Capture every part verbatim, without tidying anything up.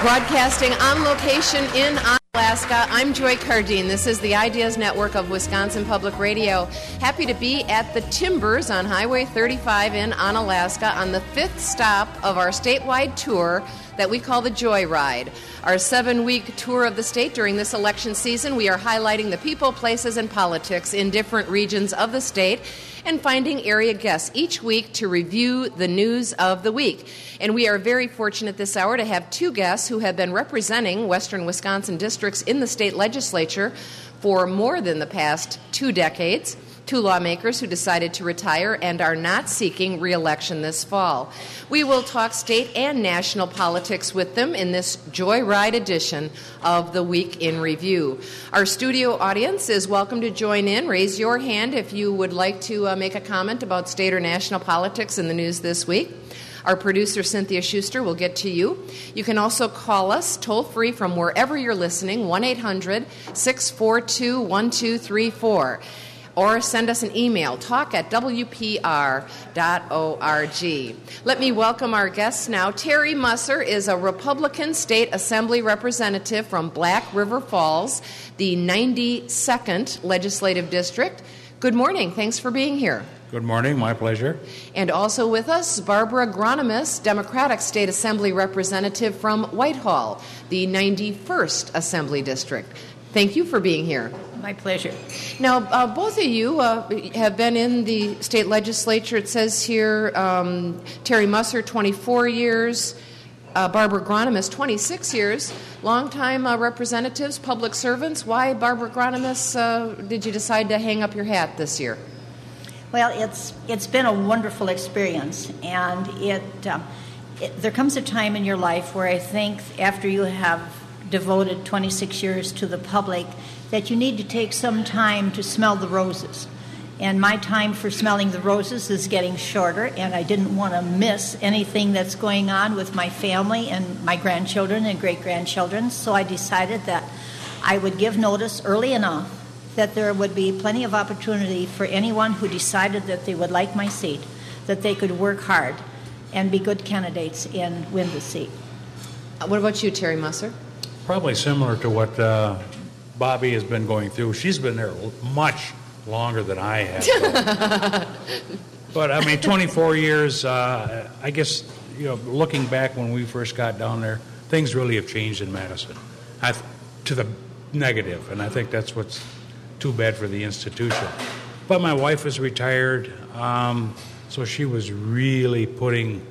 Broadcasting on location in Alaska, I'm Joy Cardine. This is the Ideas Network of Wisconsin Public Radio. Happy to be at the Timbers on Highway thirty-five in Onalaska on the fifth stop of our statewide tour that we call the Joy Ride. Our seven-week tour of the state during this election season, we are highlighting the people, places, and politics in different regions of the state and finding area guests each week to review the news of the week. And we are very fortunate this hour to have two guests who have been representing Western Wisconsin districts in the state legislature for more than the past two decades. Two lawmakers who decided to retire and are not seeking re-election this fall. We will talk state and national politics with them in this Joyride edition of the Week in Review. Our studio audience is welcome to join in. Raise your hand if you would like to uh, make a comment about state or national politics in the news this week. Our producer, Cynthia Schuster, will get to you. You can also call us toll-free from wherever you're listening, one eight hundred six four two one two three four. Or send us an email, talk at w p r dot org. Let me welcome our guests now. Terry Musser is a Republican State Assembly representative from Black River Falls, the ninety-second Legislative District. Good morning. Thanks for being here. Good morning. My pleasure. And also with us, Barbara Gronemus, Democratic State Assembly representative from Whitehall, the ninety-first Assembly District. Thank you for being here. My pleasure. Now, uh, both of you uh, have been in the state legislature. It says here, um, Terry Musser, twenty-four years, uh, Barbara Gronemus, twenty-six years. Longtime uh, representatives, public servants. Why, Barbara Gronemus, uh, did you decide to hang up your hat this year? Well, it's it's been a wonderful experience, and it, um, it there comes a time in your life where I think after you have devoted twenty-six years to the public, that you need to take some time to smell the roses. And my time for smelling the roses is getting shorter, and I didn't want to miss anything that's going on with my family and my grandchildren and great-grandchildren, so I decided that I would give notice early enough that there would be plenty of opportunity for anyone who decided that they would like my seat, that they could work hard and be good candidates and win the seat. What about you, Terry Musser? Probably similar to what uh, Bobby has been going through. She's been there much longer than I have. So. But, I mean, twenty-four years, uh, I guess, you know, looking back when we first got down there, things really have changed in Madison I th- to the negative, and I think that's what's too bad for the institution. But my wife is retired, um, so she was really putting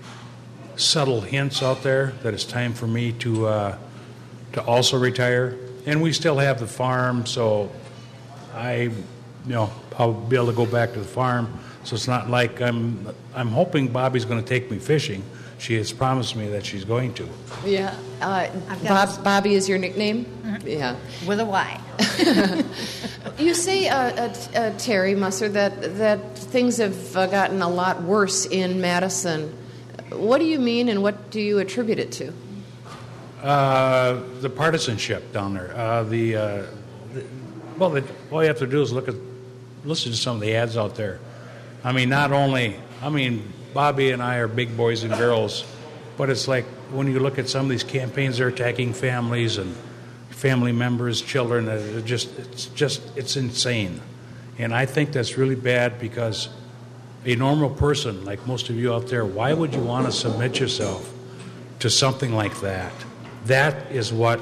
subtle hints out there that it's time for me to uh, to also retire. And we still have the farm, so I, you know, I'll be able to go back to the farm. So it's not like I'm, I'm hoping Bobby's going to take me fishing. She has promised me that she's going to. Yeah. Uh, Bob, Bobby is your nickname? Mm-hmm. Yeah. With a Y. You say, uh, uh, uh, Terry Musser, that, that things have uh, gotten a lot worse in Madison. What do you mean, and what do you attribute it to? Uh, the partisanship down there. Uh, the, uh, the well, the, all you have to do is look at, listen to some of the ads out there. I mean, not only, I mean, Bobby and I are big boys and girls, but it's like when you look at some of these campaigns, they're attacking families and family members, children. It just, it's just, it's insane, and I think that's really bad because a normal person, like most of you out there, why would you want to submit yourself to something like that? That is what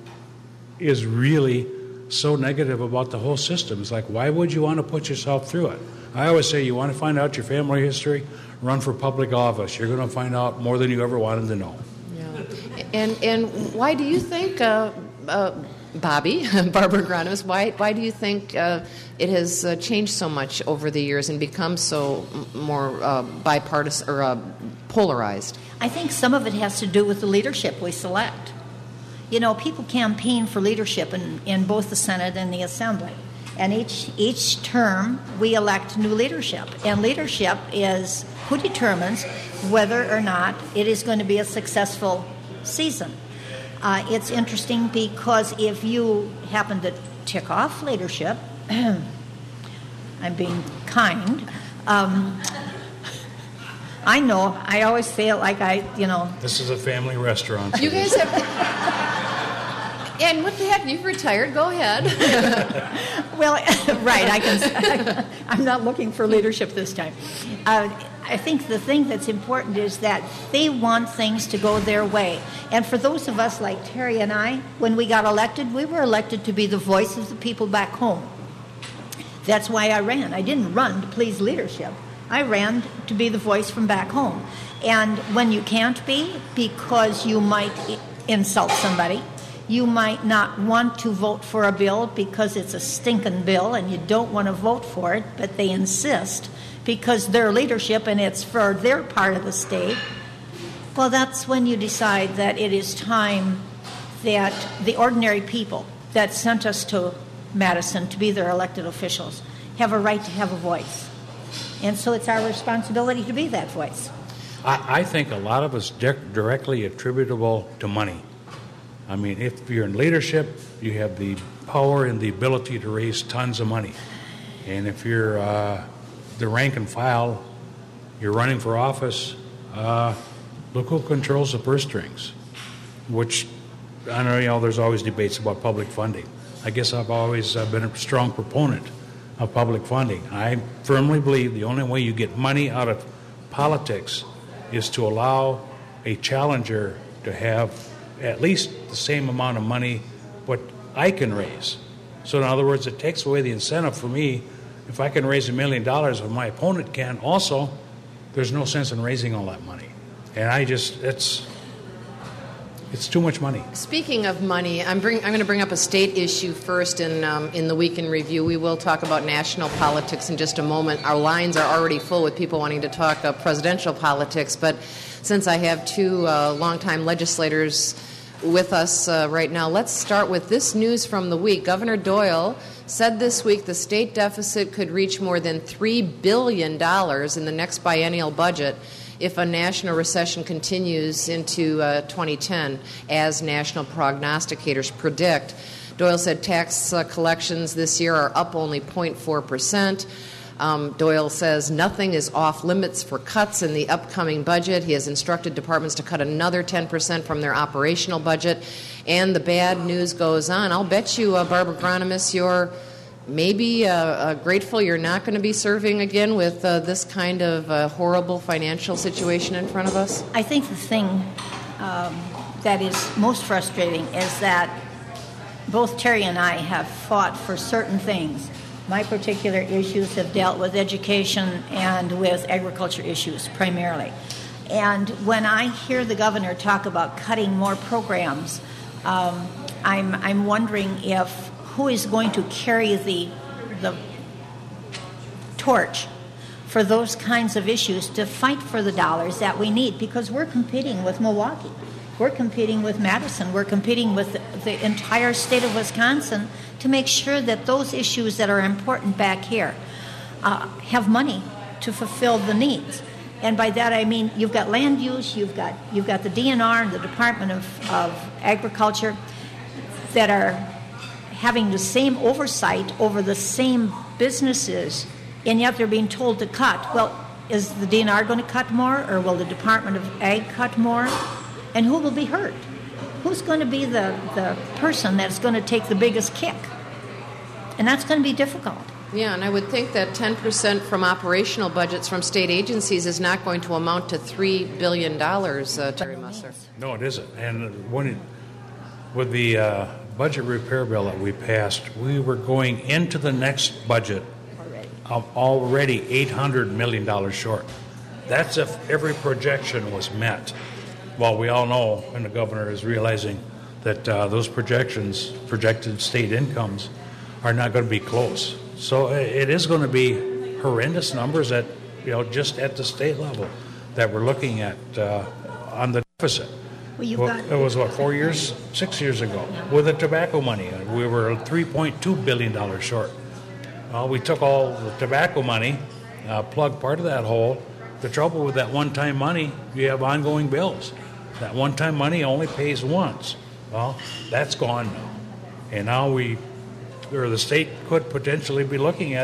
is really so negative about the whole system. It's like, why would you want to put yourself through it? I always say, you want to find out your family history, run for public office. You're going to find out more than you ever wanted to know. Yeah. And and why do you think, uh, uh, Bobby, Barbara Gronemus, why why do you think uh, it has uh, changed so much over the years and become so m- more uh, bipartisan or uh, polarized? I think some of it has to do with the leadership we select. You know, people campaign for leadership in, in both the Senate and the Assembly. And each each term, we elect new leadership. And leadership is who determines whether or not it is going to be a successful season. Uh, it's interesting because if you happen to tick off leadership, I'm being kind, um, I know. I always say it like I, you know. This is a family restaurant. You guys have... And what the heck? You've retired. Go ahead. Well, right. I can. I'm not looking for leadership this time. Uh, I think the thing that's important is that they want things to go their way. And for those of us like Terry and I, when we got elected, we were elected to be the voice of the people back home. That's why I ran. I didn't run to please leadership. I ran to be the voice from back home. And when you can't be, because you might insult somebody, you might not want to vote for a bill because it's a stinking bill and you don't want to vote for it, but they insist because their leadership and it's for their part of the state, well, that's when you decide that it is time that the ordinary people that sent us to Madison to be their elected officials have a right to have a voice. And so it's our responsibility to be that voice. I, I think a lot of it's di- directly attributable to money. I mean, if you're in leadership, you have the power and the ability to raise tons of money. And if you're uh, the rank and file, you're running for office, uh, look who controls the purse strings, which, I know, you know, there's always debates about public funding. I guess I've always uh, been a strong proponent of public funding. I firmly believe the only way you get money out of politics is to allow a challenger to have at least the same amount of money what I can raise. So in other words, it takes away the incentive for me. If I can raise a million dollars and my opponent can also, there's no sense in raising all that money. And I just, it's it's too much money. Speaking of money, I'm, bring, I'm going to bring up a state issue first in, um, in the Week in Review. We will talk about national politics in just a moment. Our lines are already full with people wanting to talk uh, presidential politics, but since I have two uh, longtime legislators with us uh, right now, let's start with this news from the week. Governor Doyle said this week the state deficit could reach more than three billion dollars in the next biennial budget if a national recession continues into uh, twenty ten, as national prognosticators predict. Doyle said tax uh, collections this year are up only zero point four percent. Um, Doyle says nothing is off limits for cuts in the upcoming budget. He has instructed departments to cut another ten percent from their operational budget. And the bad news goes on. I'll bet you, uh, Barbara Gronimus, you're maybe uh, uh, grateful you're not going to be serving again with uh, this kind of uh, horrible financial situation in front of us. I think the thing um, that is most frustrating is that both Terry and I have fought for certain things. My particular issues have dealt with education and with agriculture issues primarily. And when I hear the governor talk about cutting more programs, um, I'm, I'm wondering if who is going to carry the, the torch for those kinds of issues to fight for the dollars that we need, because we're competing with Milwaukee. We're competing with Madison. We're competing with the, the entire state of Wisconsin to make sure that those issues that are important back here uh, have money to fulfill the needs. And by that I mean you've got land use, you've got you've got the D N R and the Department of, of Agriculture that are having the same oversight over the same businesses, and yet they're being told to cut. Well, is the D N R going to cut more, or will the Department of Ag cut more? And who will be hurt? Who's going to be the, the person that's going to take the biggest kick? And that's going to be difficult. Yeah, and I would think that ten percent from operational budgets from state agencies is not going to amount to three billion dollars, uh, Terry Musser. No, it isn't. And when it, with the uh, budget repair bill that we passed, we were going into the next budget already, of already eight hundred million dollars short. That's if every projection was met. Well, we all know, and the governor is realizing, that uh, those projections, projected state incomes, are not going to be close. So it is going to be horrendous numbers at, you know, just at the state level that we're looking at uh, on the deficit. Well, you've well, got... It was, what, four years, six years ago, with the tobacco money. We were three point two billion dollars short. Well, we took all the tobacco money, uh, plugged part of that hole. The trouble with that one-time money, you have ongoing bills. That one-time money only pays once. Well, that's gone now. And now we, or the state could potentially be looking at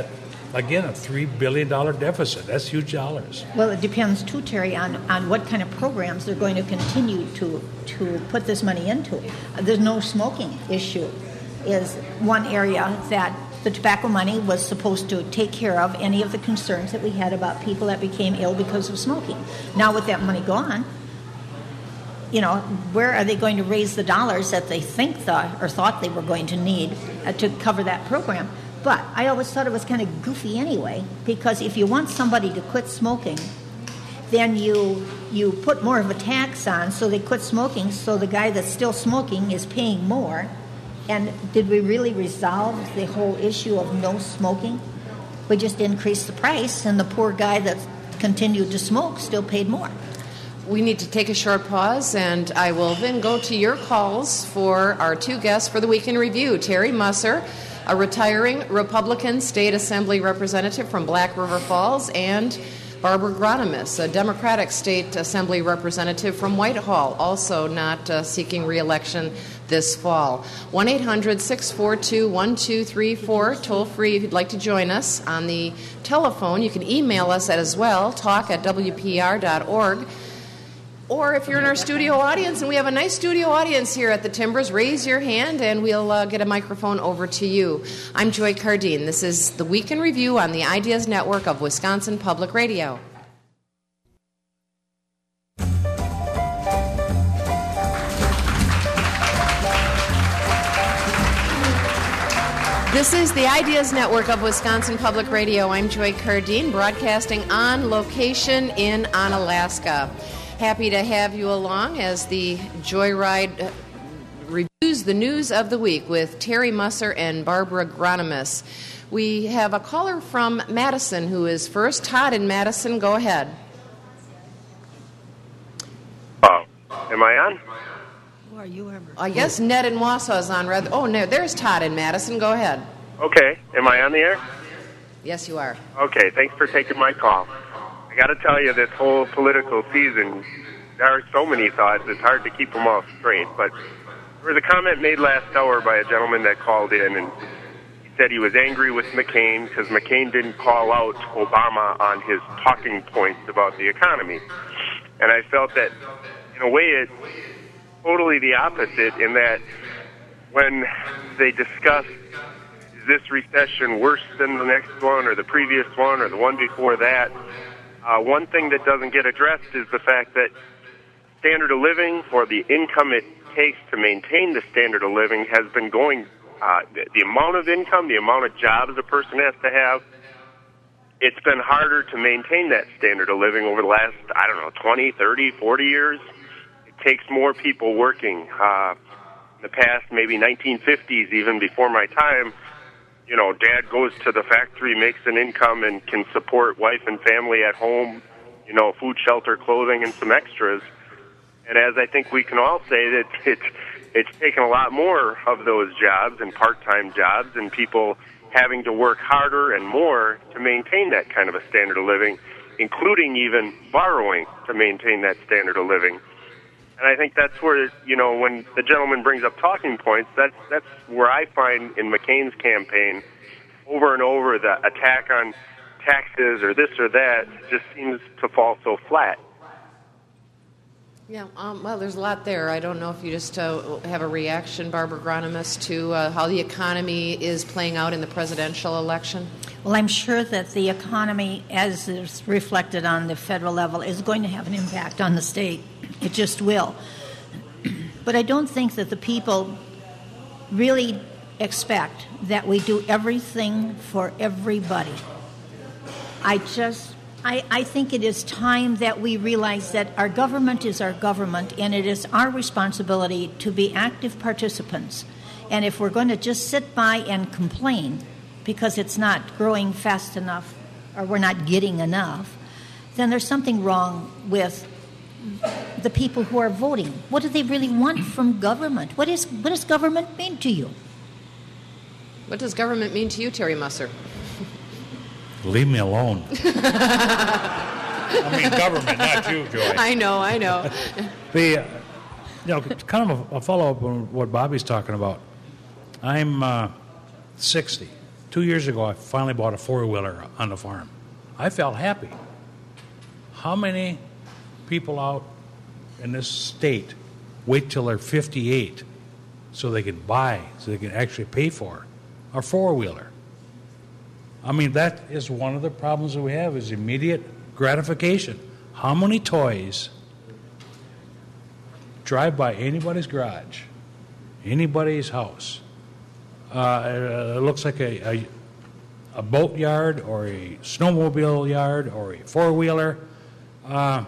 again, a three billion dollars deficit. That's huge dollars. Well, it depends too, Terry, on, on what kind of programs they're going to continue to to put this money into. Uh, the no smoking issue is one area that the tobacco money was supposed to take care of any of the concerns that we had about people that became ill because of smoking. Now with that money gone, you know, where are they going to raise the dollars that they think the, or thought they were going to need uh, to cover that program? But I always thought it was kind of goofy anyway, because if you want somebody to quit smoking, then you you put more of a tax on so they quit smoking, so the guy that's still smoking is paying more. And did we really resolve the whole issue of no smoking? We just increased the price, and the poor guy that continued to smoke still paid more. We need to take a short pause, and I will then go to your calls for our two guests for the Week in Review. Terry Musser, a retiring Republican State Assembly representative from Black River Falls, and Barbara Gronemus, a Democratic State Assembly representative from Whitehall, also not uh, seeking re-election this fall. one eight hundred six four two one two three four, toll free if you'd like to join us. On the telephone, you can email us at as well, talk at w p r dot org. Or if you're in our studio audience, and we have a nice studio audience here at the Timbers, raise your hand and we'll uh, get a microphone over to you. I'm Joy Cardine. This is the Week in Review on the Ideas Network of Wisconsin Public Radio. This is the Ideas Network of Wisconsin Public Radio. I'm Joy Cardine, broadcasting on location in Onalaska. Happy to have you along as the Joyride reviews the news of the week with Terry Musser and Barbara Gronemus. We have a caller from Madison who is first. Todd in Madison, go ahead. Oh, am I on? Who are you ever? I guess Ned in Wausau is on. Rather. Oh, no, there's Todd in Madison. Go ahead. Okay, am I on the air? Yes, you are. Okay, thanks for taking my call. I got to tell you, this whole political season, there are so many thoughts, it's hard to keep them all straight. But there was a comment made last hour by a gentleman that called in, and he said he was angry with McCain because McCain didn't call out Obama on his talking points about the economy. And I felt that, in a way, it's totally the opposite in that when they discuss, is this recession worse than the next one or the previous one or the one before that, Uh, one thing that doesn't get addressed is the fact that standard of living, or the income it takes to maintain the standard of living, has been going, uh, the, the amount of income, the amount of jobs a person has to have, it's been harder to maintain that standard of living over the last, I don't know, twenty, thirty, forty years. It takes more people working. Uh, in the past, maybe nineteen fifties, even before my time, you know, dad goes to the factory, makes an income, and can support wife and family at home, you know, food, shelter, clothing, and some extras. And as I think we can all say, that it's, it's taken a lot more of those jobs and part-time jobs and people having to work harder and more to maintain that kind of a standard of living, including even borrowing to maintain that standard of living. And I think that's where, you know, when the gentleman brings up talking points, that's that's where I find in McCain's campaign, over and over, the attack on taxes or this or that just seems to fall so flat. Yeah, um, well, there's a lot there. I don't know if you just uh, have a reaction, Barbara Gronemus, to uh, how the economy is playing out in the presidential election. Well, I'm sure that the economy, as is reflected on the federal level, is going to have an impact on the state. It just will. But I don't think that the people really expect that we do everything for everybody. I just, I, I think it is time that we realize that our government is our government, and it is our responsibility to be active participants. And if we're going to just sit by and complain because it's not growing fast enough or we're not getting enough, then there's something wrong with the people who are voting. What do they really want from government? What is what does government mean to you? What does government mean to you, Terry Musser? Leave me alone. I mean, government, not you, Joy. I know, I know. The, uh, you know, kind of a, a follow-up on what Bobby's talking about. I'm uh, sixty. Two years ago, I finally bought a four-wheeler on the farm. I felt happy. How many people out in this state wait till they're fifty-eight so they can buy, so they can actually pay for a four-wheeler? I mean, that is one of the problems that we have, is immediate gratification. How many toys drive by anybody's garage, anybody's house? Uh, it looks like a, a, a boat yard or a snowmobile yard or a four-wheeler. Uh,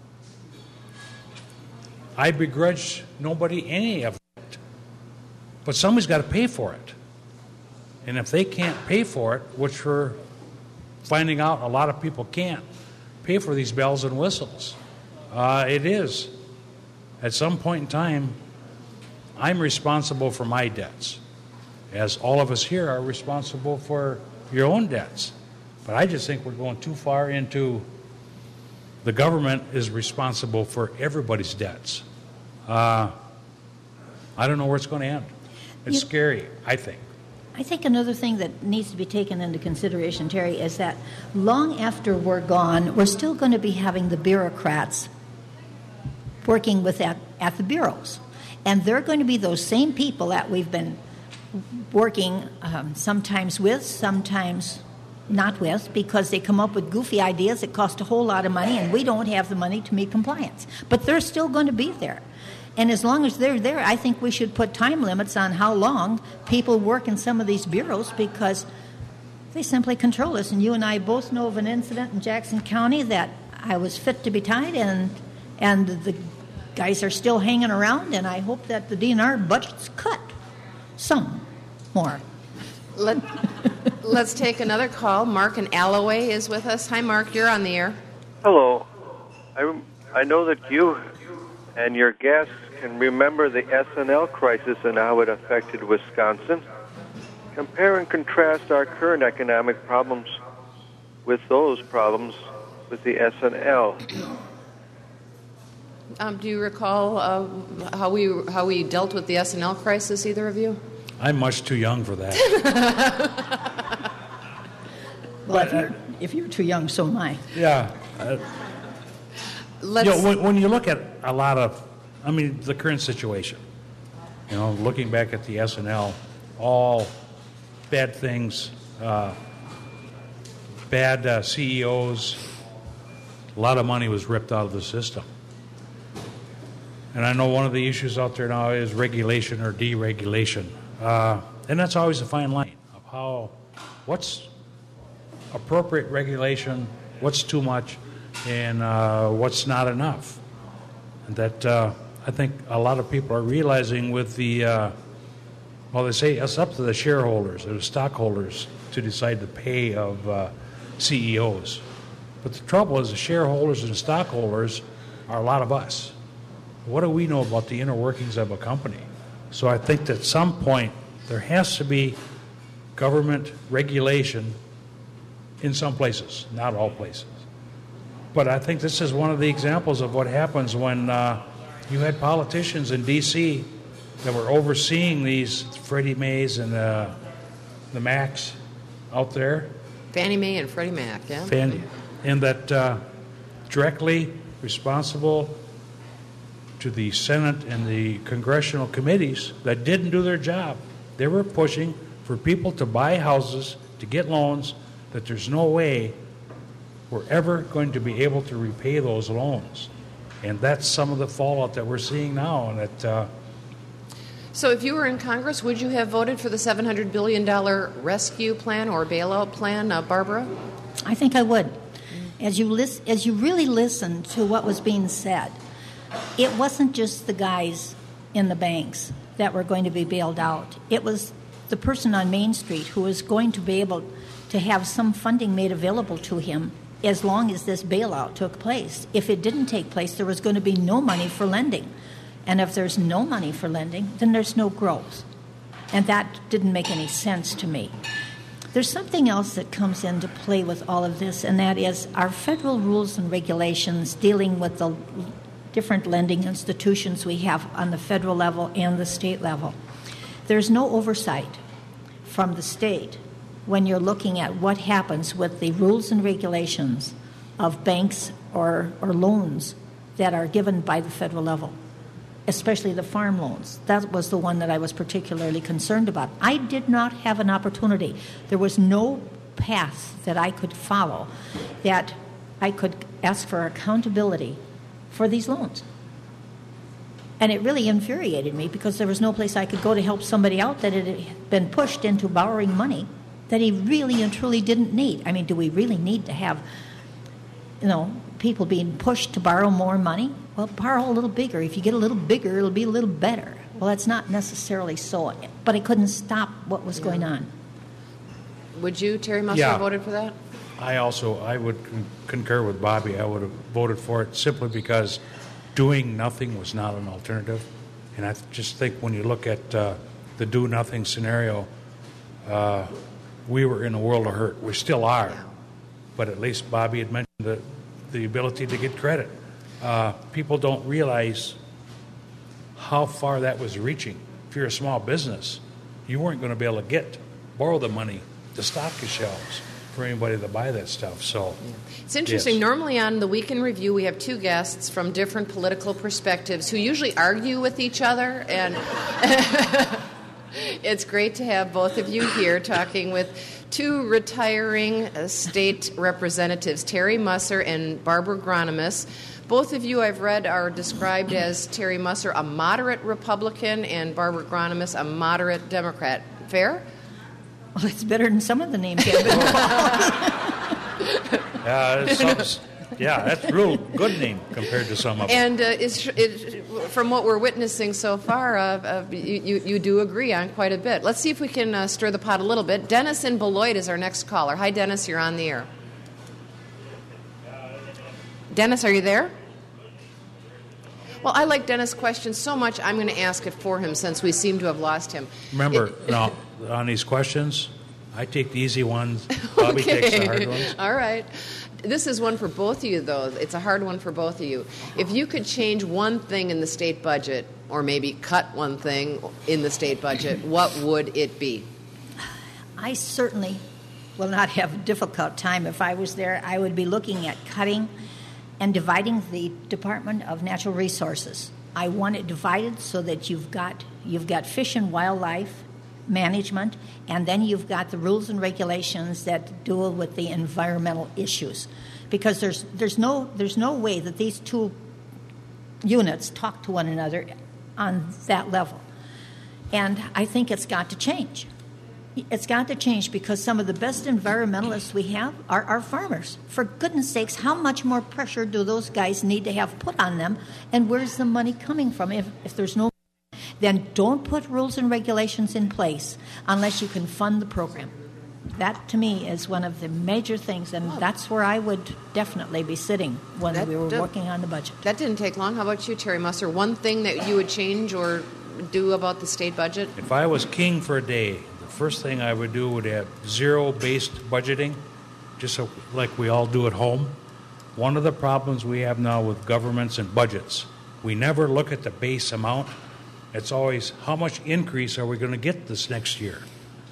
I begrudge nobody any of it. But somebody's got to pay for it. And if they can't pay for it, which we're finding out a lot of people can't pay for these bells and whistles, uh, it is. At some point in time, I'm responsible for my debts, as all of us here are responsible for your own debts. But I just think we're going too far into the government is responsible for everybody's debts. Uh, I don't know where it's going to end. It's you, scary, I think. I think another thing that needs to be taken into consideration, Terry, is that long after we're gone, we're still going to be having the bureaucrats working with at, at the bureaus. And they're going to be those same people that we've been working um, sometimes with, sometimes not with, because they come up with goofy ideas that cost a whole lot of money, and we don't have the money to meet compliance. But they're still going to be there. And as long as they're there, I think we should put time limits on how long people work in some of these bureaus, because they simply control us. And you and I both know of an incident in Jackson County that I was fit to be tied, and and the guys are still hanging around, and I hope that the D N R budget's cut some more. Let, let's take another call. Mark in Alloway is with us. Hi, Mark. You're on the air. Hello. I, I know that you and your guests can remember the S N L crisis and how it affected Wisconsin. Compare and contrast our current economic problems with those problems with the S N L. Um, do you recall uh, how we how we dealt with the S N L crisis, either of you? I'm much too young for that. Well, but, if, you're, if you're too young, so am I. Yeah. Uh, Let's, you know, when, when you look at a lot of, I mean, the current situation, you know, looking back at the S N L, all bad things, uh, bad uh, C E Os, a lot of money was ripped out of the system. And I know one of the issues out there now is regulation or deregulation. Uh, and that's always a fine line of how, what's appropriate regulation, what's too much, and uh, what's not enough. And that uh, I think a lot of people are realizing with the, uh, well, they say it's up to the shareholders or the stockholders to decide the pay of uh, C E Os. But the trouble is the shareholders and the stockholders are a lot of us. What do we know about the inner workings of a company? So I think that at some point there has to be government regulation in some places, not all places. But I think this is one of the examples of what happens when uh, you had politicians in D C that were overseeing these Freddie Mays and uh, the Macs out there. Fannie Mae and Freddie Mac, yeah. Fannie, and that uh, directly responsible to the Senate and the congressional committees that didn't do their job. They were pushing for people to buy houses, to get loans, that there's no way we're ever going to be able to repay those loans. And that's some of the fallout that we're seeing now. And that, uh, so if you were in Congress, would you have voted for the seven hundred billion dollars rescue plan or bailout plan, uh, Barbara? I think I would. As you lis- as you really listened to what was being said, it wasn't just the guys in the banks that were going to be bailed out. It was the person on Main Street who was going to be able to have some funding made available to him as long as this bailout took place. If it didn't take place, there was going to be no money for lending. And if there's no money for lending, then there's no growth. And that didn't make any sense to me. There's something else that comes into play with all of this, and that is our federal rules and regulations dealing with the different lending institutions we have on the federal level and the state level. There's no oversight from the state when you're looking at what happens with the rules and regulations of banks or, or loans that are given by the federal level, especially the farm loans. That was the one that I was particularly concerned about. I did not have an opportunity. There was no path that I could follow that I could ask for accountability for these loans. And it really infuriated me because there was no place I could go to help somebody out that had been pushed into borrowing money that he really and truly didn't need. I mean, do we really need to have, you know, people being pushed to borrow more money? Well, borrow a little bigger. If you get a little bigger, it'll be a little better. Well, that's not necessarily so, but it couldn't stop what was yeah. going on. Would you, Terry Musser, yeah. have voted for that? I also, I would con- concur with Bobby. I would have voted for it simply because doing nothing was not an alternative. And I just think when you look at uh, the do-nothing scenario, uh, we were in a world of hurt. We still are. Yeah. But at least Bobby had mentioned the, the ability to get credit. Uh, people don't realize how far that was reaching. If you're a small business, you weren't going to be able to get, borrow the money to stock your shelves for anybody to buy that stuff. So it's interesting. Yes. Normally on the Week in Review, we have two guests from different political perspectives who usually argue with each other, and it's great to have both of you here talking with two retiring state representatives, Terry Musser and Barbara Gronemus. Both of you, I've read, are described as Terry Musser, a moderate Republican, and Barbara Gronemus, a moderate Democrat. Fair? Well, it's better than some of the names I've been called. uh, some, yeah, that's a real good name compared to some of them. And uh, it's, it, from what we're witnessing so far, uh, uh, you, you do agree on quite a bit. Let's see if we can uh, stir the pot a little bit. Dennis in Beloit is our next caller. Hi, Dennis. You're on the air. Dennis, are you there? Well, I like Dennis' question so much, I'm going to ask it for him since we seem to have lost him. Remember, it, now, on these questions, I take the easy ones. Bobby okay. takes the hard ones. All right. This is one for both of you, though. It's a hard one for both of you. If you could change one thing in the state budget, or maybe cut one thing in the state budget, what would it be? I certainly will not have a difficult time. If I was there, I would be looking at cutting and dividing the Department of Natural Resources. I want it divided so that you've got you've got fish and wildlife management, and then you've got the rules and regulations that deal with the environmental issues. Because there's there's no there's no way that these two units talk to one another on that level. And I think it's got to change. It's got to change because some of the best environmentalists we have are our farmers. For goodness sakes, how much more pressure do those guys need to have put on them, and where's the money coming from? If, if there's no money, then don't put rules and regulations in place unless you can fund the program. That, to me, is one of the major things, and that's where I would definitely be sitting when that, we were that, working on the budget. That didn't take long. How about you, Terry Musser? One thing that you would change or do about the state budget? If I was king for a day, first thing I would do would have zero-based budgeting, just so, like we all do at home. One of the problems we have now with governments and budgets, we never look at the base amount. It's always how much increase are we going to get this next year.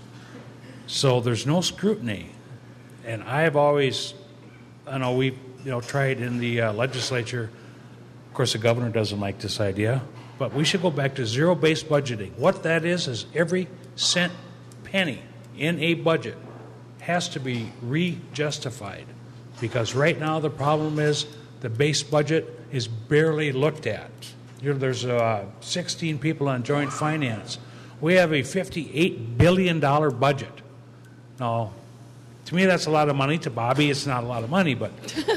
So there's no scrutiny. And I've always, I know we you know tried in the uh, legislature. Of course, the governor doesn't like this idea, but we should go back to zero-based budgeting. What that is is every cent penny in a budget has to be re-justified, because right now the problem is the base budget is barely looked at. You know, there's uh, sixteen people on joint finance. We have a fifty-eight billion dollars budget. Now, to me that's a lot of money. To Bobby it's not a lot of money, but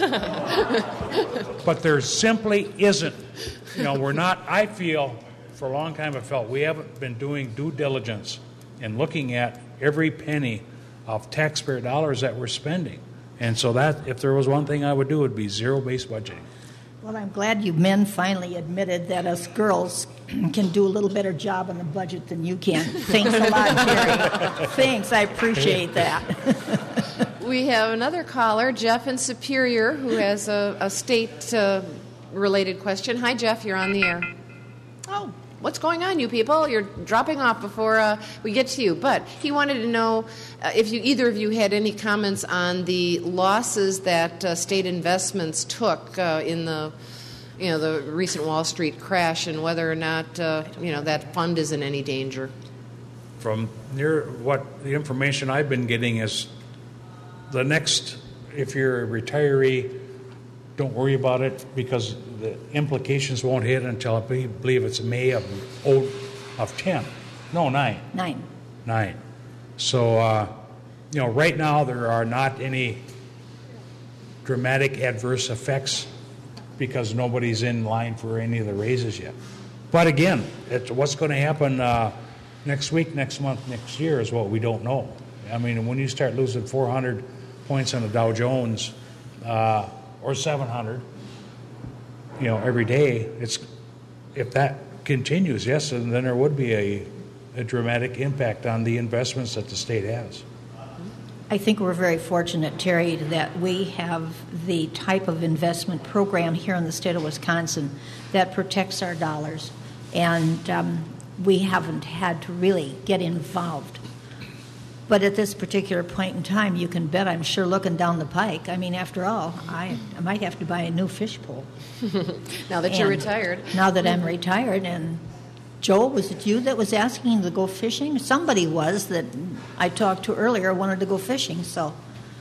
but there simply isn't. You know, we're not, I feel, for a long time I felt we haven't been doing due diligence and looking at every penny of taxpayer dollars that we're spending. And so that, if there was one thing I would do, it would be zero-based budgeting. Well, I'm glad you men finally admitted that us girls can do a little better job on the budget than you can. Thanks a lot, Terry. Thanks, I appreciate that. We have another caller, Jeff in Superior, who has a, a state-related uh, question. Hi, Jeff, you're on the air. Oh, what's going on, you people? You're dropping off before uh, we get to you. But he wanted to know uh, if you either of you had any comments on the losses that uh, state investments took uh, in the, you know, the recent Wall Street crash, and whether or not uh, you know that fund is in any danger. From near what the information I've been getting is the next, if you're a retiree, don't worry about it because the implications won't hit until I believe it's May of oh, of ten. No, nine. Nine. Nine. So, uh, you know, right now there are not any dramatic adverse effects because nobody's in line for any of the raises yet. But again, it's what's going to happen uh, next week, next month, next year is what we don't know. I mean, when you start losing four hundred points on the Dow Jones, uh, or seven hundred, you know, every day, it's if that continues, yes, and then there would be a, a dramatic impact on the investments that the state has. I think we're very fortunate, Terry, that we have the type of investment program here in the state of Wisconsin that protects our dollars, and um, we haven't had to really get involved. But at this particular point in time, you can bet I'm sure looking down the pike. I mean, after all, I, I might have to buy a new fish pole. Now that and you're retired. Now that I'm retired. And Joel, was it you that was asking to go fishing? Somebody was that I talked to earlier wanted to go fishing. So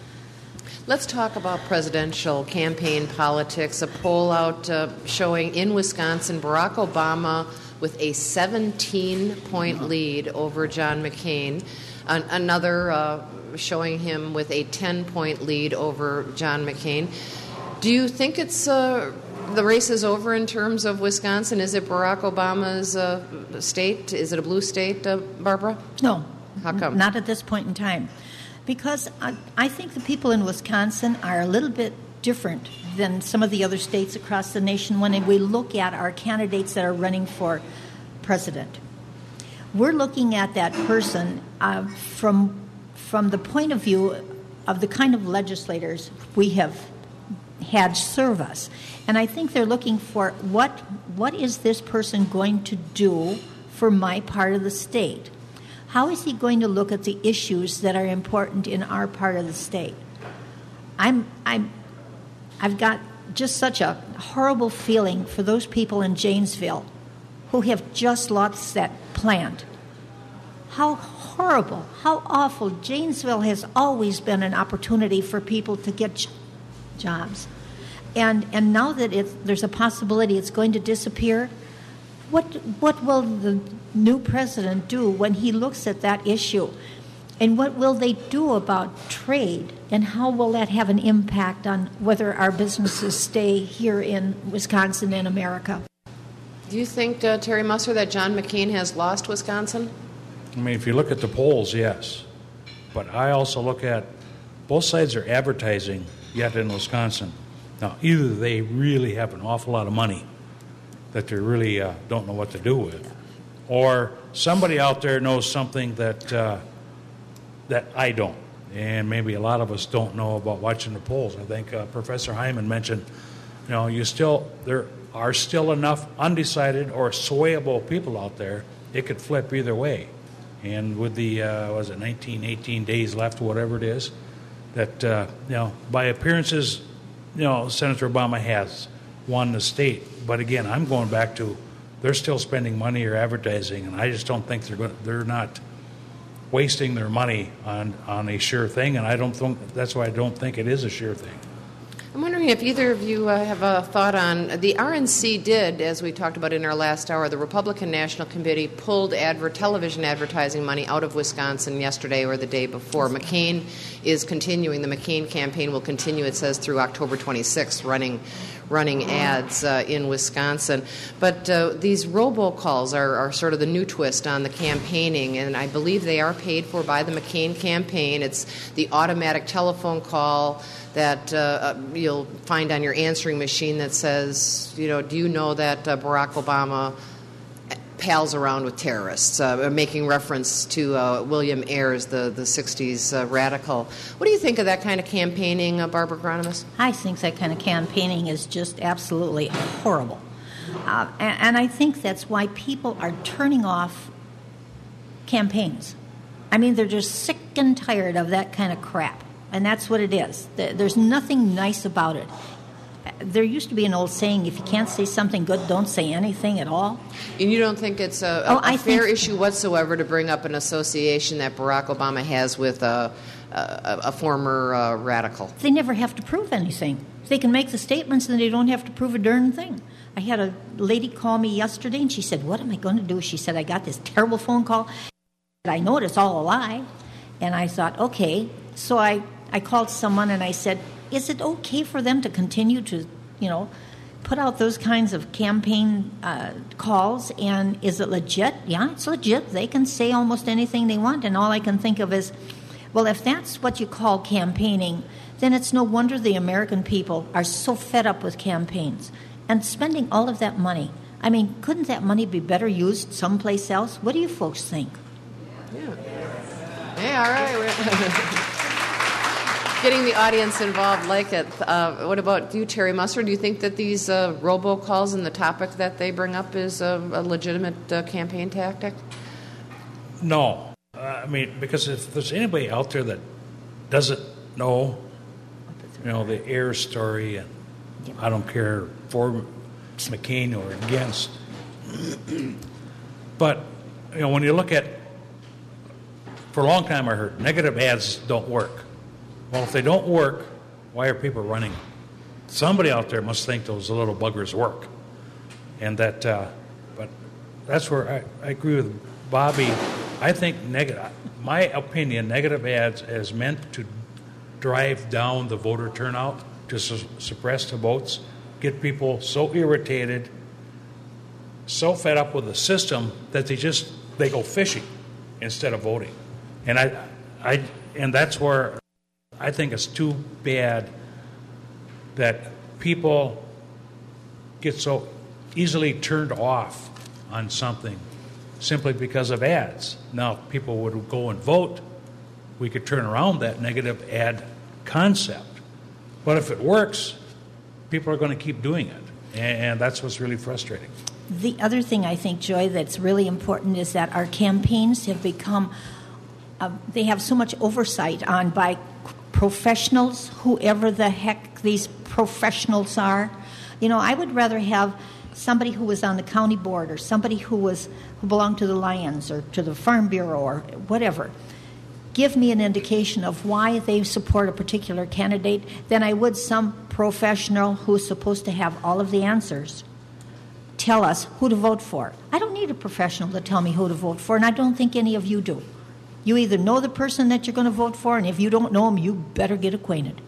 let's talk about presidential campaign politics. A poll out uh, showing in Wisconsin Barack Obama with a seventeen-point lead over John McCain. An- another uh, showing him with a ten-point lead over John McCain. Do you think it's uh, the race is over in terms of Wisconsin? Is it Barack Obama's uh, state? Is it a blue state, uh, Barbara? No. How come? Not at this point in time. Because I, I think the people in Wisconsin are a little bit different than some of the other states across the nation when we look at our candidates that are running for president. We're looking at that person uh, from from the point of view of the kind of legislators we have had serve us. And I think they're looking for what what is this person going to do for my part of the state? How is he going to look at the issues that are important in our part of the state? I'm I'm I've got just such a horrible feeling for those people in Janesville who have just lost that plant. How horrible, how awful. Janesville has always been an opportunity for people to get j- jobs. And and now that it's, there's a possibility it's going to disappear, what what will the new president do when he looks at that issue? And what will they do about trade? And how will that have an impact on whether our businesses stay here in Wisconsin and America? Do you think, uh, Terry Musser, that John McCain has lost Wisconsin? I mean, if you look at the polls, yes. But I also look at both sides are advertising yet in Wisconsin. Now, either they really have an awful lot of money that they really uh, don't know what to do with, or somebody out there knows something that uh, that I don't, and maybe a lot of us don't know about watching the polls. I think uh, Professor Hyman mentioned, you know, you still there are still enough undecided or swayable people out there. It could flip either way. And with the, uh, was it nineteen, eighteen days left, whatever it is, that, uh, you know, by appearances, you know, Senator Obama has won the state. But again, I'm going back to they're still spending money or advertising, and I just don't think they're going, they're not wasting their money on, on a sure thing, and I don't think, that's why I don't think it is a sure thing. I'm wondering if either of you uh, have a thought on the R N C did, as we talked about in our last hour, the Republican National Committee pulled adver- television advertising money out of Wisconsin yesterday or the day before. McCain is continuing. The McCain campaign will continue, it says, through October twenty-sixth, running running ads uh, in Wisconsin. But uh, these robocalls are, are sort of the new twist on the campaigning, and I believe they are paid for by the McCain campaign. It's the automatic telephone call that uh, you'll find on your answering machine that says, you know, do you know that uh, Barack Obama pals around with terrorists, uh, making reference to uh, William Ayers, the, the sixties uh, radical. What do you think of that kind of campaigning, uh, Barbara Gronimus? I think that kind of campaigning is just absolutely horrible. Uh, and, and I think that's why people are turning off campaigns. I mean, they're just sick and tired of that kind of crap. And that's what it is. There's nothing nice about it. There used to be an old saying, if you can't say something good, don't say anything at all. And you don't think it's a, a, oh, a fair think, issue whatsoever to bring up an association that Barack Obama has with a, a, a former uh, radical? They never have to prove anything. They can make the statements and they don't have to prove a darn thing. I had a lady call me yesterday and she said, what am I going to do? She said, I got this terrible phone call. I know it's all a lie. And I thought, okay. So I, I called someone and I said, is it okay for them to continue to, you know, put out those kinds of campaign uh, calls? And is it legit? Yeah, it's legit. They can say almost anything they want. And all I can think of is, well, if that's what you call campaigning, then it's no wonder the American people are so fed up with campaigns and spending all of that money. I mean, couldn't that money be better used someplace else? What do you folks think? Yeah. Hey, all right. We're getting the audience involved, like it. Uh, what about you, Terry Musser? Do you think that these uh, robocalls and the topic that they bring up is a, a legitimate uh, campaign tactic? No. Uh, I mean, because if there's anybody out there that doesn't know, you know, the Ayers story, and I don't care for McCain or against, but, you know, when you look at, for a long time I heard, negative ads don't work. Well, if they don't work, why are people running? Somebody out there must think those little buggers work. And that, uh, but that's where I, I agree with Bobby. I think negative, my opinion, negative ads is meant to drive down the voter turnout, to su- suppress the votes, get people so irritated, so fed up with the system that they just, they go fishing instead of voting. And I, I, and that's where I think it's too bad that people get so easily turned off on something simply because of ads. Now, if people would go and vote, we could turn around that negative ad concept. But if it works, people are going to keep doing it. And that's what's really frustrating. The other thing I think, Joy, that's really important is that our campaigns have become, uh, they have so much oversight on by professionals, whoever the heck these professionals are. You know, I would rather have somebody who was on the county board or somebody who was who belonged to the Lions or to the Farm Bureau or whatever give me an indication of why they support a particular candidate than I would some professional who's supposed to have all of the answers tell us who to vote for. I don't need a professional to tell me who to vote for, and I don't think any of you do. You either know the person that you're going to vote for, and if you don't know them, you better get acquainted.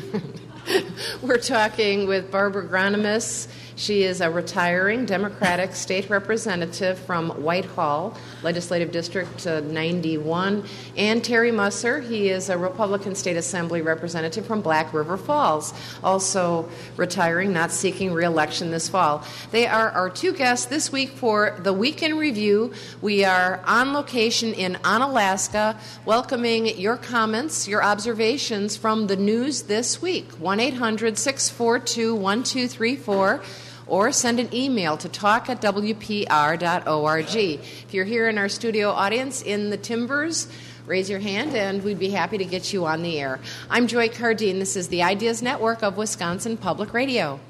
We're talking with Barbara Gronimus. She is a retiring Democratic state representative from Whitehall, Legislative District uh, ninety-one, and Terry Musser. He is a Republican State Assembly representative from Black River Falls, also retiring, not seeking re-election this fall. They are our two guests this week for the Week in Review. We are on location in Onalaska, welcoming your comments, your observations from the news this week. one eight hundred six four two one two three four. Or send an email to talk at w p r dot org. If you're here in our studio audience in the Timbers, raise your hand and we'd be happy to get you on the air. I'm Joy Cardine. This is the Ideas Network of Wisconsin Public Radio.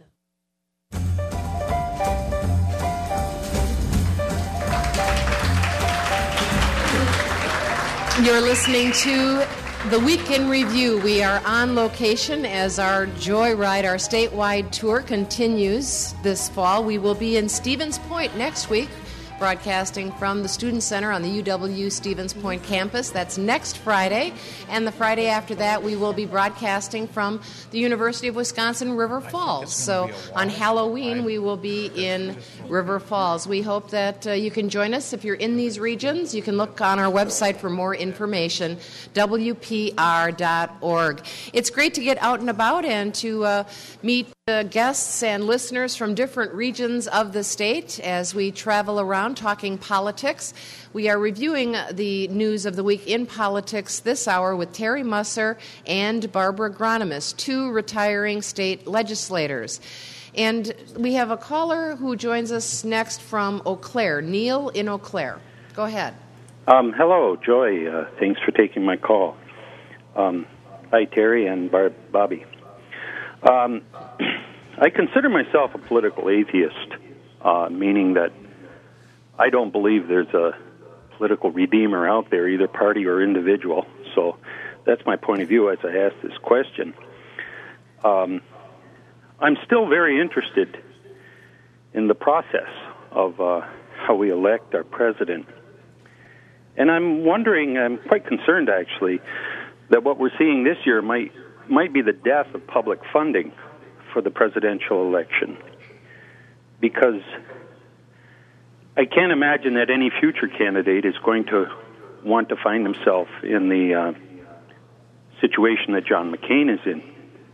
You're listening to The Week in Review. We are on location as our Joyride, our statewide tour, continues this fall. We will be in Stevens Point next week, broadcasting from the Student Center on the U W Stevens Point campus. That's next Friday. And the Friday after that, we will be broadcasting from the University of Wisconsin River Falls. So on Halloween, we will be in River Falls. We hope that uh, you can join us. If you're in these regions, you can look on our website for more information, w p r dot org. It's great to get out and about and to uh, meet Uh, guests and listeners from different regions of the state as we travel around talking politics. We are reviewing the news of the week in politics this hour with Terry Musser and Barbara Gronemus, two retiring state legislators. And we have a caller who joins us next from Eau Claire, Neil in Eau Claire. Go ahead. Um, hello, Joy. Uh, thanks for taking my call. Um, hi, Terry and Bar- Bobby. Um, I consider myself a political atheist, uh, meaning that I don't believe there's a political redeemer out there, either party or individual. So that's my point of view as I ask this question. Um, I'm still very interested in the process of uh, how we elect our president. And I'm wondering, I'm quite concerned actually, that what we're seeing this year might might be the death of public funding for the presidential election, because I can't imagine that any future candidate is going to want to find himself in the uh, situation that John McCain is in.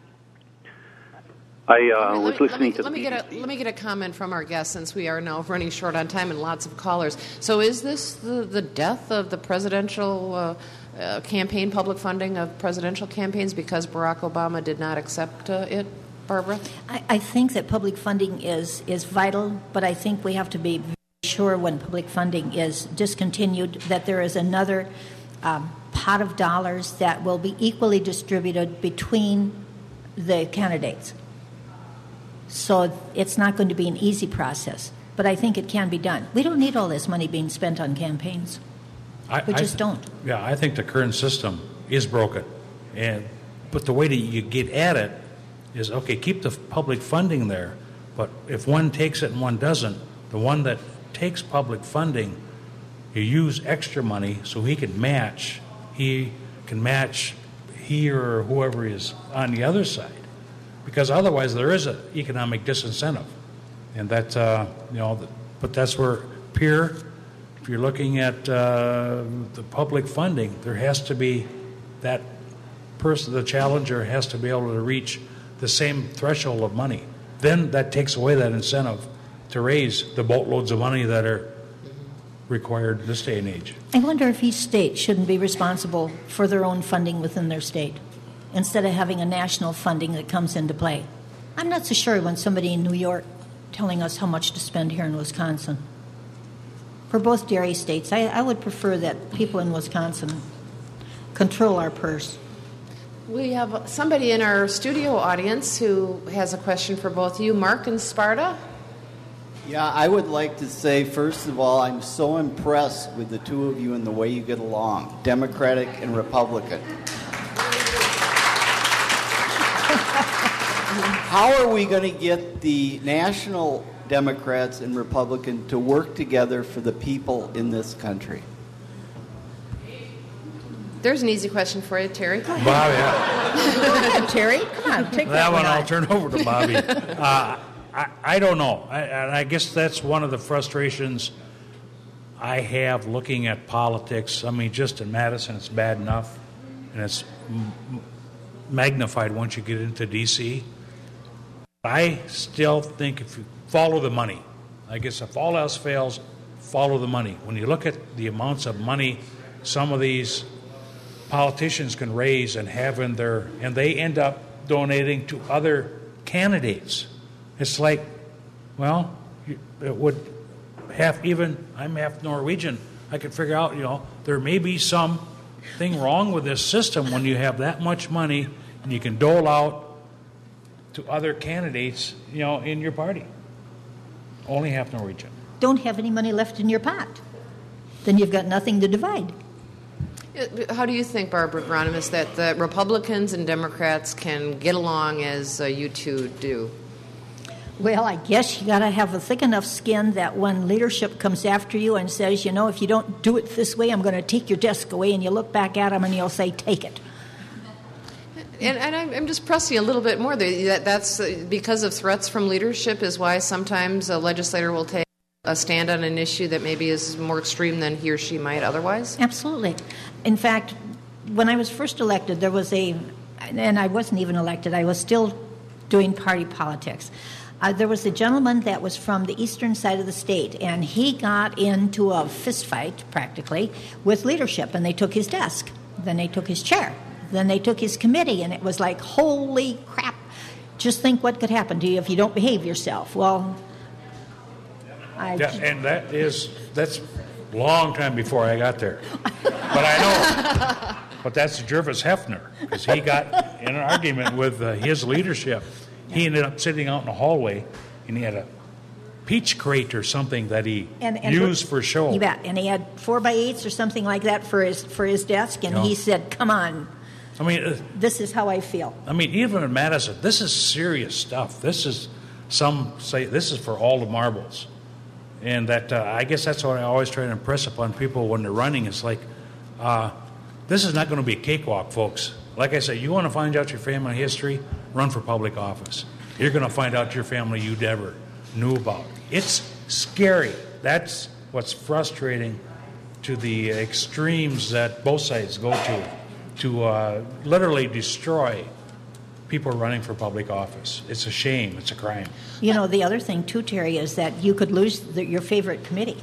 I uh, was let me, listening let me, to let the me get a let me get a comment from our guests, since we are now running short on time and lots of callers. So, is this the, the death of the presidential uh, uh, campaign, public funding of presidential campaigns, because Barack Obama did not accept uh, it, Barbara? I, I think that public funding is is vital, but I think we have to be very sure when public funding is discontinued that there is another um, pot of dollars that will be equally distributed between the candidates. So it's not going to be an easy process, but I think it can be done. We don't need all this money being spent on campaigns. I, we just I, don't. Yeah, I think the current system is broken. And but the way that you get at it is, okay, keep the public funding there, but if one takes it and one doesn't, the one that takes public funding, you use extra money so he can match, he can match he or whoever is on the other side. Because otherwise there is an economic disincentive. And that, uh, you know, but that's where peer, if you're looking at uh, the public funding, there has to be that person, the challenger has to be able to reach the same threshold of money. Then that takes away that incentive to raise the boatloads of money that are required in this day and age. I wonder if each state shouldn't be responsible for their own funding within their state, instead of having a national funding that comes into play. I'm not so sure when somebody in New York telling us how much to spend here in Wisconsin. For both dairy states, I, I would prefer that people in Wisconsin control our purse. We have somebody in our studio audience who has a question for both of you. Mark in Sparta. Yeah, I would like to say, first of all, I'm so impressed with the two of you and the way you get along, Democratic and Republican. How are we going to get the national Democrats and Republicans to work together for the people in this country? There's an easy question for you, Terry. Bobby, yeah. Go ahead, Terry. Come on, take that, that one one I'll on. turn over to Bobby. uh, I, I don't know. I, and I guess that's one of the frustrations I have looking at politics. I mean, just in Madison, it's bad enough, and it's m- magnified once you get into D C. I still think if you follow the money, I guess if all else fails, follow the money. When you look at the amounts of money some of these politicians can raise and have in their, and they end up donating to other candidates. It's like, well, it would half, even, I'm half Norwegian, I could figure out, you know, there may be something wrong with this system when you have that much money and you can dole out to other candidates, you know, in your party. Only half Norwegian. Don't have any money left in your pot. Then you've got nothing to divide. How do you think, Barbara Gronemus, that the Republicans and Democrats can get along as uh, you two do? Well, I guess you got to have a thick enough skin that when leadership comes after you and says, you know, if you don't do it this way, I'm going to take your desk away, and you look back at them and you'll say, take it. And, and I'm just pressing a little bit more. That that's because of threats from leadership is why sometimes a legislator will take a stand on an issue that maybe is more extreme than he or she might otherwise? Absolutely. In fact, when I was first elected, there was a, and I wasn't even elected, I was still doing party politics. Uh, there was a gentleman that was from the eastern side of the state, and he got into a fist fight, practically, with leadership, and they took his desk. Then they took his chair. Then they took his committee, and it was like, holy crap. Just think what could happen to you if you don't behave yourself. Well, I... Yeah, and that is, that's a long time before I got there. But I know, but that's Jervis Hefner, because he got in an argument with uh, his leadership. He ended up sitting out in the hallway, and he had a peach crate or something that he and, and used for, for show. You bet. And he had four by eights or something like that for his for his desk, and no. he said, "Come on, I mean, uh, this is how I feel." I mean, even in Madison, this is serious stuff. This is some say this is for all the marbles, and that uh, I guess that's what I always try to impress upon people when they're running. It's like, uh, this is not going to be a cakewalk, folks. Like I said, you want to find out your family history, run for public office. You're going to find out your family you never knew about. It's scary. That's what's frustrating to the extremes that both sides go to, to uh, literally destroy people running for public office. It's a shame. It's a crime. You know, the other thing, too, Terry, is that you could lose the, your favorite committee.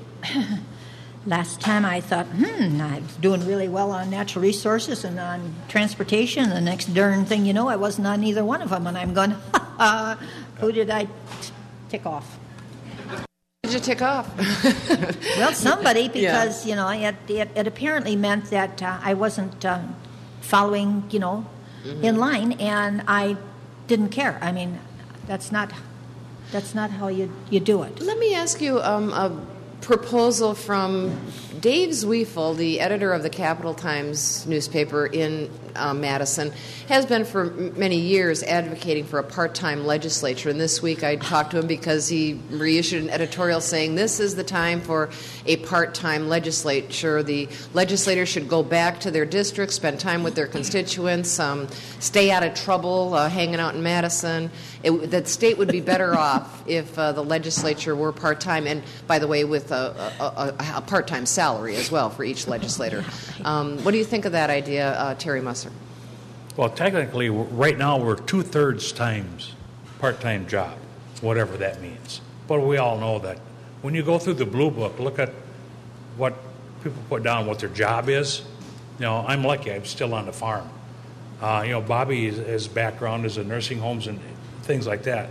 Last time I thought, hmm, I was doing really well on natural resources and on transportation. The next darn thing you know, I wasn't on either one of them. And I'm going, ha, ha, who did I t- tick off? Who did you tick off? Well, somebody, because, yeah. you know, it, it, it apparently meant that uh, I wasn't uh, following, you know, mm-hmm. in line, and I didn't care. I mean, that's not that's not how you, you do it. Let me ask you um, a proposal from Dave Zwiefel, the editor of the Capital Times newspaper in uh, Madison, has been for m- many years advocating for a part-time legislature. And this week I talked to him because he reissued an editorial saying this is the time for a part-time legislature. The legislators should go back to their districts, spend time with their constituents, um, stay out of trouble uh, hanging out in Madison. It, the state would be better off if uh, the legislature were part-time, and by the way, with a, a, a, a part-time salary as well for each legislator. Um, what do you think of that idea, uh, Terry Musser? Well, technically, right now we're two-thirds times part-time job, whatever that means. But we all know that when you go through the Blue Book, look at what people put down, what their job is. You know, I'm lucky. I'm still on the farm. Uh, you know, Bobby, his background is in nursing homes and things like that.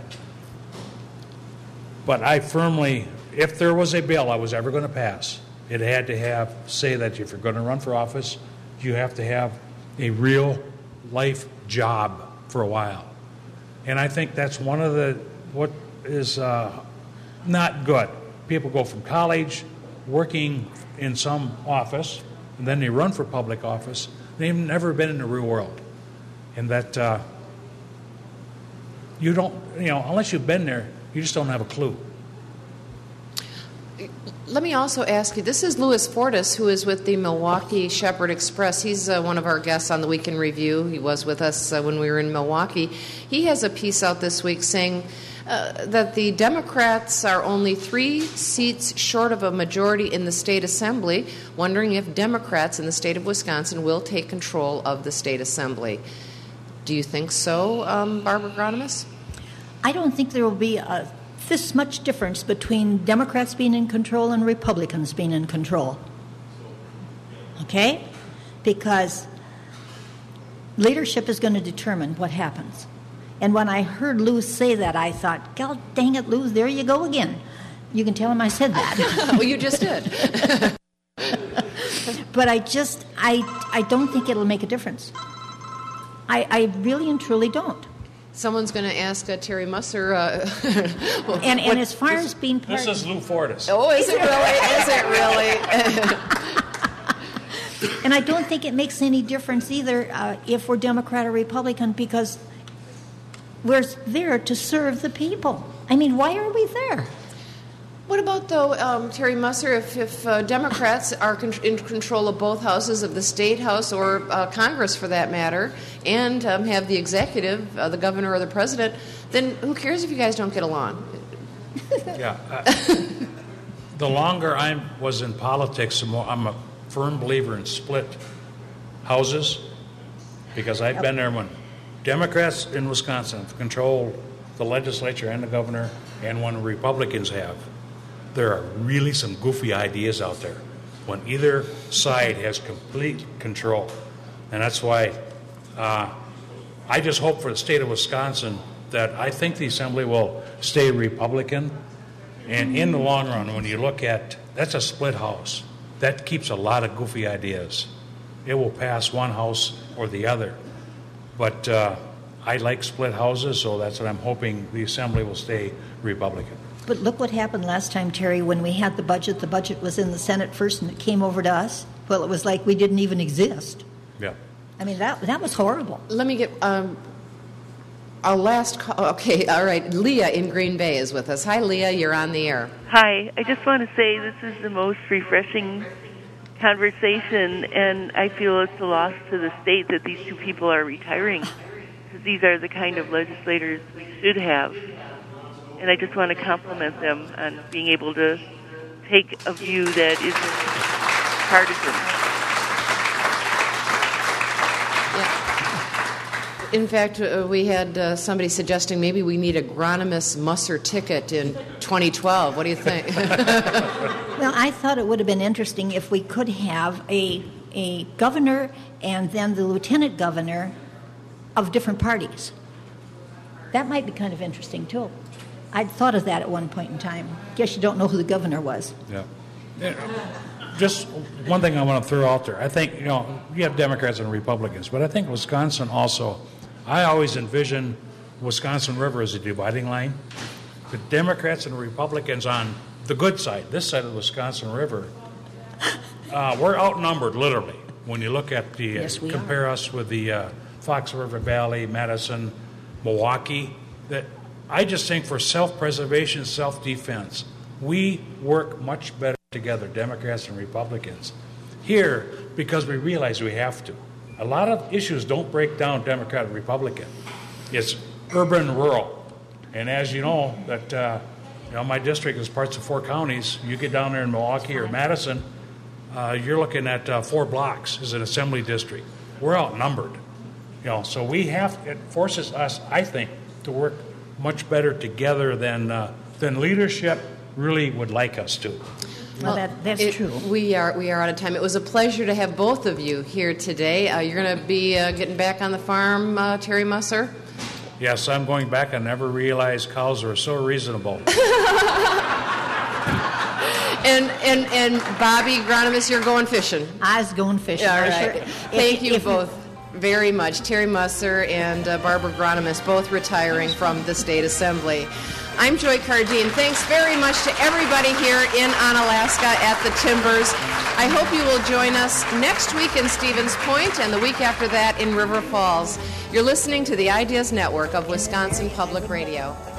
But I firmly, if there was a bill I was ever going to pass, it had to have, say that if you're going to run for office, you have to have a real life job for a while. And I think that's one of the, what is uh, not good. People go from college, working in some office, and then they run for public office. They've never been in the real world. And that uh, you don't, you know, unless you've been there, you just don't have a clue. Let me also ask you, this is Louis Fortis, who is with the Milwaukee Shepherd Express. He's uh, one of our guests on the Week in Review. He was with us uh, when we were in Milwaukee. He has a piece out this week saying uh, that the Democrats are only three seats short of a majority in the state assembly, wondering if Democrats in the state of Wisconsin will take control of the state assembly. Do you think so, um, Barbara Gronemus? I don't think there will be a this much difference between Democrats being in control and Republicans being in control. Okay? Because leadership is going to determine what happens. And when I heard Lou say that, I thought, God dang it, Lou, there you go again. You can tell him I said that. Well, you just did. But I just, I, I don't think it'll make a difference. I, I really and truly don't. Someone's going to ask uh, Terry Musser. Uh, well, and, and as far this, as being part... This is Lou Fortis. Oh, is it really? Is it really? And I don't think it makes any difference either uh, if we're Democrat or Republican, because we're there to serve the people. I mean, why are we there? What about, though, um, Terry Musser, if, if uh, Democrats are con- in control of both houses of the State House or uh, Congress, for that matter, and um, have the executive, uh, the governor or the president, then who cares if you guys don't get along? Yeah. Uh, the longer I was in politics, the more I'm a firm believer in split houses, because I've yep. been there when Democrats in Wisconsin control the legislature and the governor, and when Republicans have, there are really some goofy ideas out there when either side has complete control. And that's why uh, I just hope for the state of Wisconsin that I think the Assembly will stay Republican. And in the long run, when you look at, that's a split house. That keeps a lot of goofy ideas. It will pass one house or the other. But uh, I like split houses, so that's what I'm hoping the Assembly will stay Republican. But look what happened last time, Terry, when we had the budget. The budget was in the Senate first, and it came over to us. Well, it was like we didn't even exist. Yeah. I mean, that that was horrible. Let me get um, our last call. Okay, all right. Leah in Green Bay is with us. Hi, Leah. You're on the air. Hi. I just want to say this is the most refreshing conversation, and I feel it's a loss to the state that these two people are retiring, because these are the kind of legislators we should have. And I just want to compliment them on being able to take a view that isn't partisan. Yeah. In fact, uh, we had uh, somebody suggesting maybe we need a Gronimus Musser ticket in twenty twelve. What do you think? Well, I thought it would have been interesting if we could have a a governor and then the lieutenant governor of different parties. That might be kind of interesting, too. I'd thought of that at one point in time. Guess you don't know who the governor was. Yeah. yeah. Just one thing I want to throw out there. I think, you know, you have Democrats and Republicans, but I think Wisconsin also, I always envision Wisconsin River as a dividing line. The Democrats and Republicans on the good side, this side of the Wisconsin River, uh, we're outnumbered, literally, when you look at the, yes, uh, compare are. us with the uh, Fox River Valley, Madison, Milwaukee, that I just think for self-preservation, self-defense, we work much better together, Democrats and Republicans. Here, because we realize we have to. A lot of issues don't break down Democrat and Republican. It's urban and rural. And as you know, that uh, you know, my district is parts of four counties. You get down there in Milwaukee or Madison, uh, you're looking at uh, four blocks as an assembly district. We're outnumbered. You know, so we have, it forces us, I think, to work much better together than uh, than leadership really would like us to. Well, that, that's it, true. We are we are out of time. It was a pleasure to have both of you here today. Uh, you're going to be uh, getting back on the farm, uh, Terry Musser? Yes, I'm going back. I never realized cows were so reasonable. and and and Bobby Gronimus, you're going fishing. I was going fishing. All right. Sure. Thank if, you if, both very much. Terry Musser and uh, Barbara Gronimus, both retiring from the State Assembly. I'm Joy Cardine. Thanks very much to everybody here in Onalaska at the Timbers. I hope you will join us next week in Stevens Point and the week after that in River Falls. You're listening to the Ideas Network of Wisconsin Public Radio.